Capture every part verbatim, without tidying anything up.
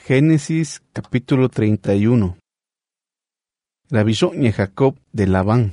Génesis capítulo treinta y uno. La bisoña Jacob de Labán.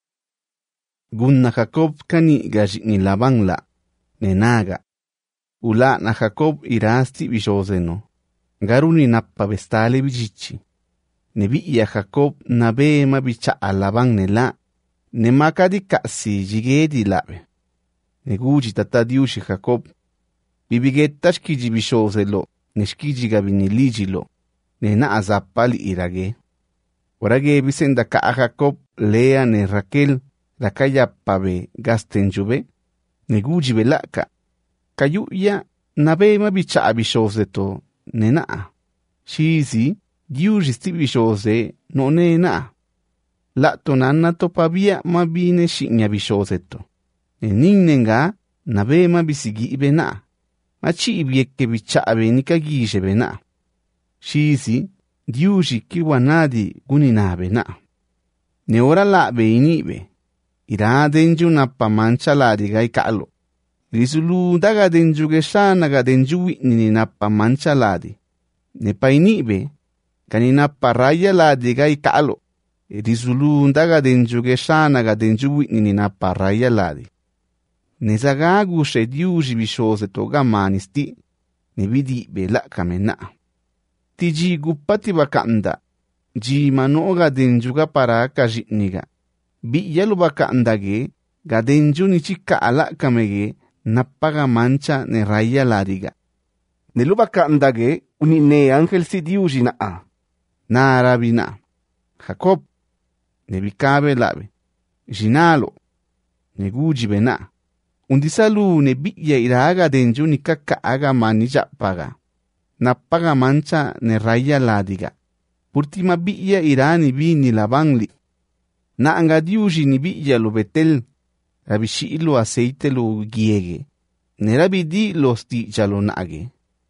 Gunna Jacob kani gajni Labán la, nenaga. Ula na Jacob irasti bishoseno. Garuni nappa bestale bijichi. Nebiya Jacob nabema bicha a Labán nela. Nemakadi kasi jigedi labe. Neguji tata diushi Jacob. Bibigetash bishoselo. Neshkiji gabini lijilo. Nena azapali irage. Orage bisenda ka a Jacob lea ne Raquel. Rakaya pabe gasten jube. Neguji belaka. Kayuya nabema bicha abishose to nena. Shizi diuji sti bishose no nena. La tonanna to pabia mabine shinya bishose to. Neninenga nabema bisigi ibena. Machi ibieke bicha abe nikagije bena. Shizi diuji kiwanadi gunina bena. Ne ora la be inibe. Ira denju na pamancha la diga ikalo. Risulu daga denju gesha naga denju witnini na pamancha ladi. Ne painibe. Kanina paraya la diga ikalo. Risulu daga denju gesha naga denju witnini na paraya ladi. Ne zagagu she diuji bishose to gamanisti. Ne vidi be la kamena. Tiji gupati bakanda. Ji manoga denjuga para kajitniga. Bi yalu bakandage. Gadenju ni chika ala kamege. Napaga mancha ne raya ladiga. Ne lu bakandage. Uni ne angel si diuji na a. Na arabina. Jacob. Ne bikabe labe. Jinalo. Ne guji bena. Undisalu ne biya iraga denju ni kaka aga manija paga. Napaga mancha ne raya ladiga. Purtima biya irani bi ni Labán. Na anga diuji ni biya lo betel. Rabishi lo aceite lo giege. Ne rabidi lo sti jalo nage.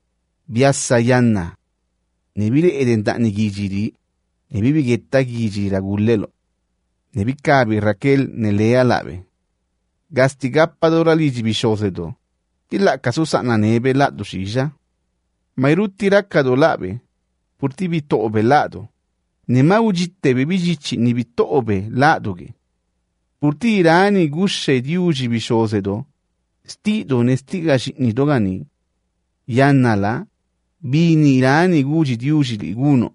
Biasa yanna. Ne bile edenta ni gijiri. Ne bibi getta gijira gullelo. Ne bikabi Raquel ne lea labe. Gastigappa dora liji bishosedo. Tila kasusa na nebe la dusija. Mairuti rakkado labe. Purti bitobe lado. Nema ujitte bebijici ni bitobe ladoge. Purti irani gushe diuji bishosedo. Stido ne stigashi ni dogani. Yannala. Bini irani guji diuji liguno.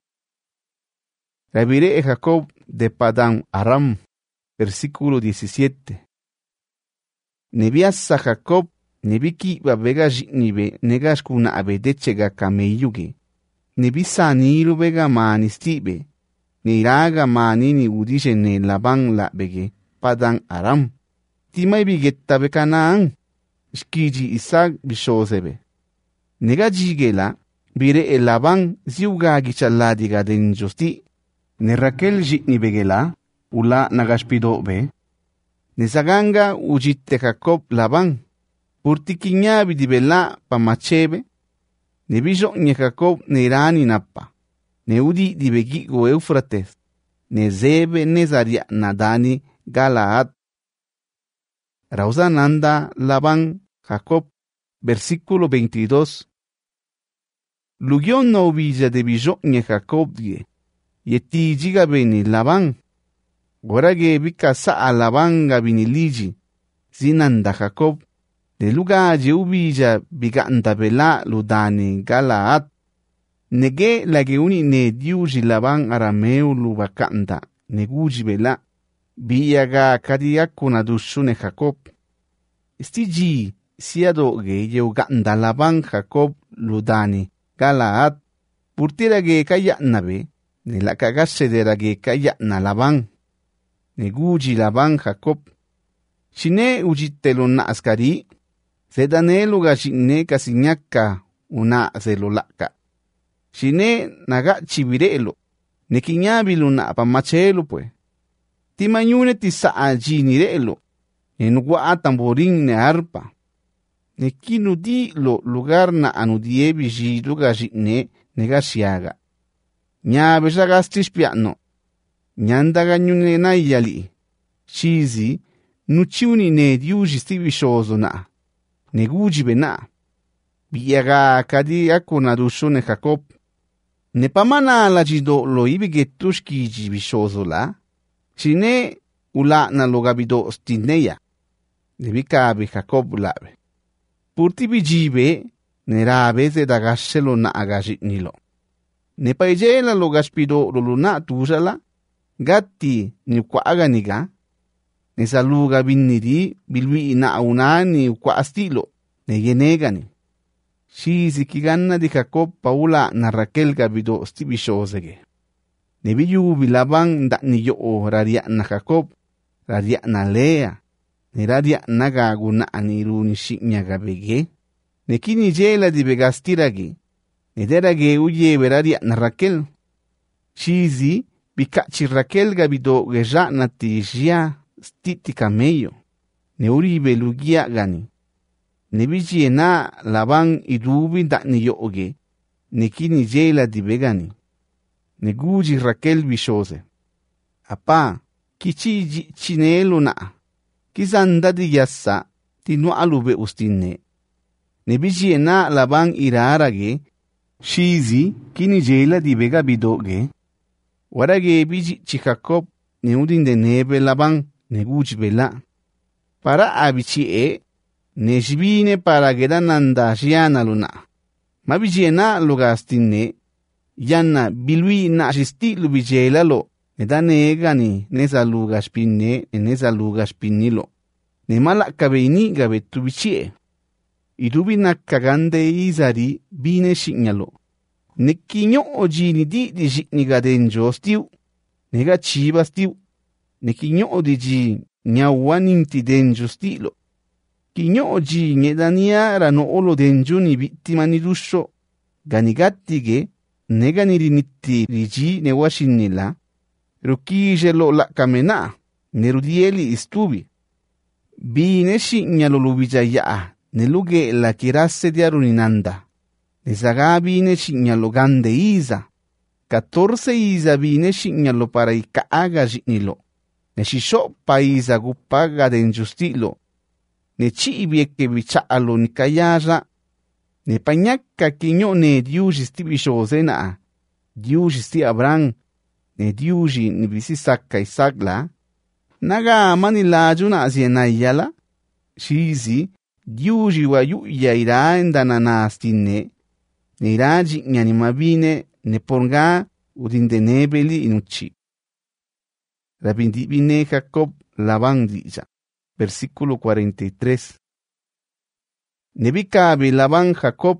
Rabire Jacob de Padán Aram. Versículo diecisiete. Nebiasa Jacob, nebiki babega jinibe, negas kuna abedechega kameyuge. Nebisa niru bega manistibe. Neiraga manini udije ne Labán la bege, Padán Aram. Timai bigetta bekanaan. Shkiji Isaac bishosebe. Nega jigela, bire el Labán ziuga gichaladiga denjosti. Ne Raquel jinibegela, ula nagaspidobe. Nezaganga ujitte Jacob Labán. Purtikiñabi di bella pa machebe. Ne bisogna Jacob ne irani nappa. Ne udi di begigo Eufrates. Ne zebe ne zaria nadani Galaad. Rauzananda Labán Jacob. Versículo veintidós. Lugion no villa de bisogna Jacob die. Yeti jiga beni Labán. Gorage bika sa Labán gabiniliji. Zinanda Jacob. De lugar je ubija biganda bela ludani Galaad. Nege lage uni ne diuji Labán arameu lubakanda. Neguji bela. Biyaga kadiakuna dushune Jacob. Stiji siadoge je uganda Labán Jacob ludani Galaad. Purtirage kayanabe. Ne la cagase de rage kayana Labán. Neguji Labán Jacob. Shine ujitelo na askari. Sedane luga shine kasinyaka una zelolaka. Shine naga chibirelo. Nekinyabilu na apamachelo pues. Timanyune tisa ajinirelo. Nenugua tamborin ne arpa. Nekinu di lo lugar na anudiebi ji luga shine negashiaga. Nya besagastis piano. Nyandaga nyune na yali. Chizi nuchiuni ne diuji stivishoso na. Neguji bena. Biyaga kadi akuna dushune Jacob. Ne pamanala jido lo ibigetu shkiji bishozola, shine ula na lo gabido stineya. Ne bikabe Jacob labe. Purti bijibe ne rabe ze dagashelo na agajitnilo. Ne paijela lo gaspido lo luna tujala, gatti ni kwaaganiga, ne saluga binniri bilwi na aunani kwa astilo, ne yenegani. Shizi kiganna di Jacob paula na Raquel gabido stibishozege. Ne biyubi Labán da ni yo raria na Jacob, raria na Lea, ne raria na gagu na aniru ni shinya gabege, ne kini jela di begastiragi, ne derage uye beraria na Raquel. Shizi bikachi Raquel gabido geja na tijia stiti camello, ne uribe lugia gani. Ne biji na Labán idubi da ni yoge, ne kini jela di begani. Ne guji Raquel bishose. Apa, kichiji chinelo na, kizanda di yassa, tinu alube ustinne. Ne biji na Labán irarage, shizi kini jela di bega bidoge. Warage biji chi Jacob ne udin de nebe Labán ne guji bela. Para abichi e, ne jibine para gedananda jiana luna. Mabijena lugastinne, yanna bilwi na shisti lubijela lo, ne dane gani neza lugaspinne, ne neza lugaspinilo. Ne mala kabeini gabe tubichie. Idubi na kagande izari bine shinyalo. Ne kinyo ojini di di jikni gadenjo stiu, nega chiba stiu. Ne kinyo odiji nyawaninti denjo stilo. Kinyo oji ngedania rano olo denju ni vittima ni dusho. Ganigattige negani rinitti riji ne washinila. Rukije lo la kamena ne rudieli istubi. Bine shinyalo lubijaya ne luge la kirasse di aruninanda. Ne saga bine shinyalo gande iza. Catorce iza bine shinyalo para ikaaga jitnilo. Ne shisho paisa gupaga denjustilo. Ne chibieke bichalo ni kayaja, ne pañaka kinyo ne diuji sti bishozena, diuji sti Abraham, ne diuji ni bisisaka isagla, naga manilaju na azienayala, shizi, diuji wa yuya ira endanana stine, ne iraji nyanimabine ne ponga udinde nebeli inuchi. Rabindibine Jacob Labán dicha. Versículo cuarenta y tres. Nebikabe Labán Jacob,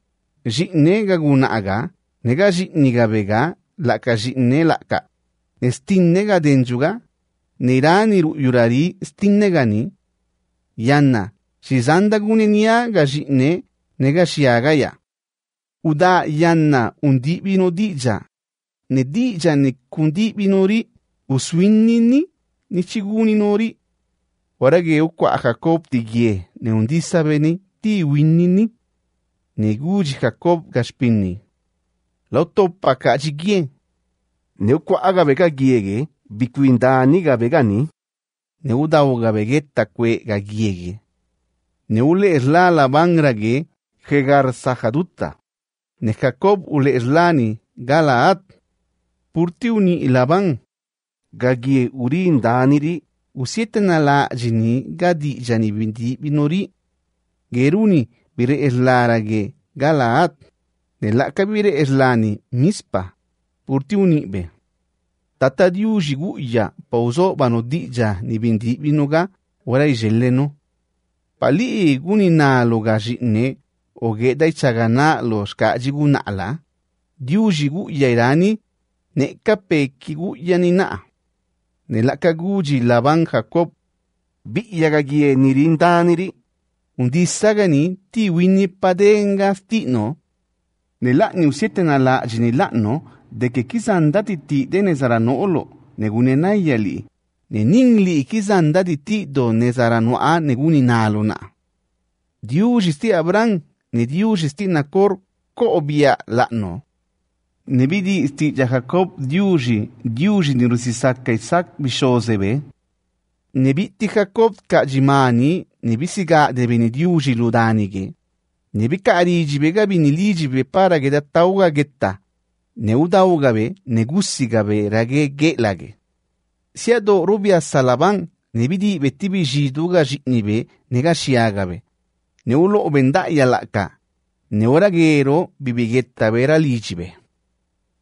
jitne gagunaga, nega jitniga bega, laka jitne laka, estinnega denjuga, nirani yurari stinnegani, yanna, shizanda gunenia ga jitne, nega shiagaya. Uda yanna undibino dija, ne dija ne kundibinori, uswinnini, ni chiguninori. Warage ukwa Jacob tigie, ne undisa beni, ti winnini, ne guji Jacob gaspini. Lauto paka jigie, ne ukwa agabega giege, bikuindani gabegani, ne udao gabegeta kwe gagiege. Ne ule esla Labán rage, hegar sahaduta. Ne Jacob ule eslani, Galaad, purti uni Labán, gagie urin daniri, usiete na la jini gadi jani bindi binori. Geruni bire eslarage Galaad. Ne la kabire eslani Mispa. Purti unibe. Tata diuji guya pauzo bano dija ni bindi binoga warai jeleno. Pali guni na lo gajine o gedai chagana los kajigu na la. Diuji guya irani ne kapeki guya ni na. Ne la kaguji Labán Jacob, biyagagie nirindaniri, undisagani ti wini padenga stino. Ne la ni usiete na la jini la no, de que kizandati ti de nezarano olo, negunenayali, ne ningli kizandati ti do nezarano a neguninalo na. Diuji sti Abraham, ne diuji sti Nacor, ko obia la no. Nebidi sti ja Jacob diuji, diuji ni rusisaka Isaac bishozebe. Nebiti Jacob ka jimani, nebisiga debe ni diuji ludanige. Nebika ariji bega bini liji be para geda tauga getta. ne udaugabe, ne gussigabe rage ge'lage. Sia do rubiasa Labán, ne bidi betibi jiduga jitnibe, nega shiagabe. Ne ulo benda'ya la'ka, ne oragero bibigetta vera lijibe.